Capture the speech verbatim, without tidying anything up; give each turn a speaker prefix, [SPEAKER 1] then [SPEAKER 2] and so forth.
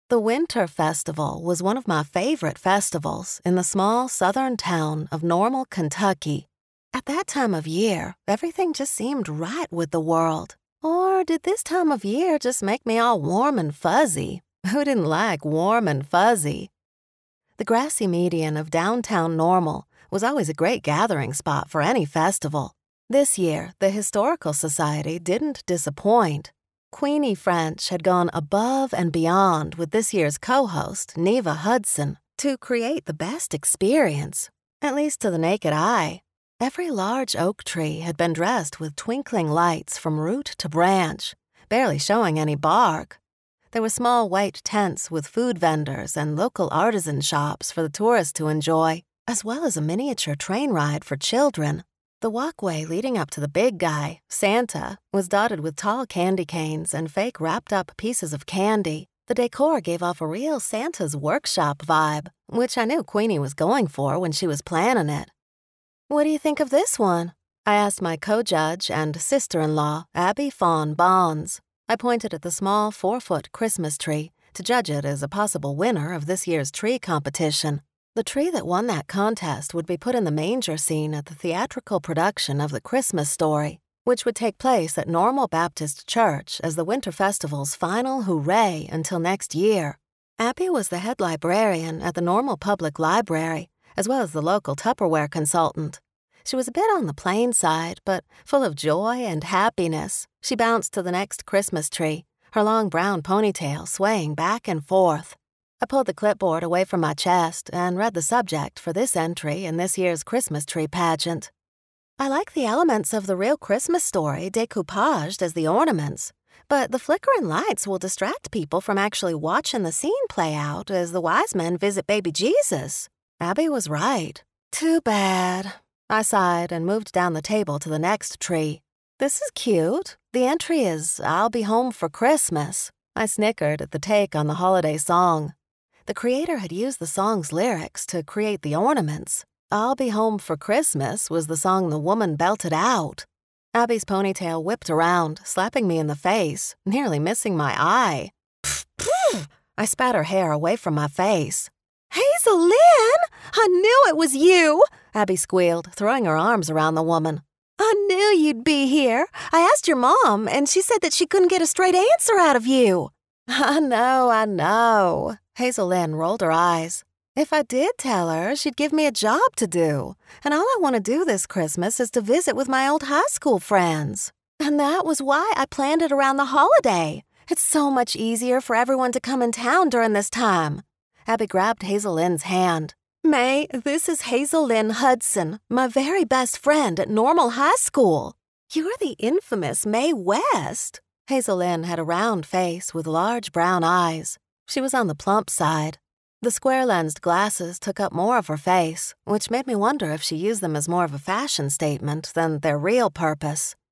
[SPEAKER 1] The Winter Festival was one of my favorite festivals in the small southern town of Normal, Kentucky. At that time of year, everything just seemed right with the world. Or did this time of year just make me all warm and fuzzy? Who didn't like warm and fuzzy? The grassy median of downtown Normal was always a great gathering spot for any festival. This year, the Historical Society didn't disappoint. Queenie French had gone above and beyond with this year's co-host, Neva Hudson, to create the best experience, at least to the naked eye. Every large oak tree had been dressed with twinkling lights from root to branch, barely showing any bark. There were small white tents with food vendors and local artisan shops for the tourists to enjoy, as well as a miniature train ride for children. The walkway leading up to the big guy, Santa, was dotted with tall candy canes and fake wrapped-up pieces of candy. The decor gave off a real Santa's workshop vibe, which I knew Queenie was going for when she was planning it. "What do you think of this one?" I asked my co-judge and sister-in-law, Abby Fawn Bonds. I pointed at the small four-foot Christmas tree to judge it as a possible winner of this year's tree competition. The tree that won that contest would be put in the manger scene at the theatrical production of The Christmas Story, which would take place at Normal Baptist Church as the Winter Festival's final hooray until next year. Abby was the head librarian at the Normal Public Library, as well as the local Tupperware consultant. She was a bit on the plain side, but full of joy and happiness. She bounced to the next Christmas tree, her long brown ponytail swaying back and forth. I pulled the clipboard away from my chest and read the subject for this entry in this year's Christmas tree pageant. I like the elements of the real Christmas Story decoupaged as the ornaments, but the flickering lights will distract people from actually watching the scene play out as the wise men visit baby Jesus. Abby was right. Too bad. I sighed and moved down the table to the next tree. This is cute. The entry is, "I'll be home for Christmas." I snickered at the take on the holiday song. The creator had used the song's lyrics to create the ornaments. "I'll be home for Christmas" was the song the woman belted out. Abby's ponytail whipped around, slapping me in the face, nearly missing my eye. Pfft, pfft. I spat her hair away from my face. "Hazel Lynn! I knew it was you!" Abby squealed, throwing her arms around the woman. "I knew you'd be here. I asked your mom, and she said that she couldn't get a straight answer out of you." "I know, I know." Hazel Lynn rolled her eyes. "If I did tell her, she'd give me a job to do. And all I want to do this Christmas is to visit with my old high school friends. And that was why I planned it around the holiday. It's so much easier for everyone to come in town during this time." Abby grabbed Hazel Lynn's hand. "May, this is Hazel Lynn Hudson, my very best friend at Normal High School. You're the infamous Mae West." Hazel Lynn had a round face with large brown eyes. She was on the plump side. The square-lensed glasses took up more of her face, which made me wonder if she used them as more of a fashion statement than their real purpose.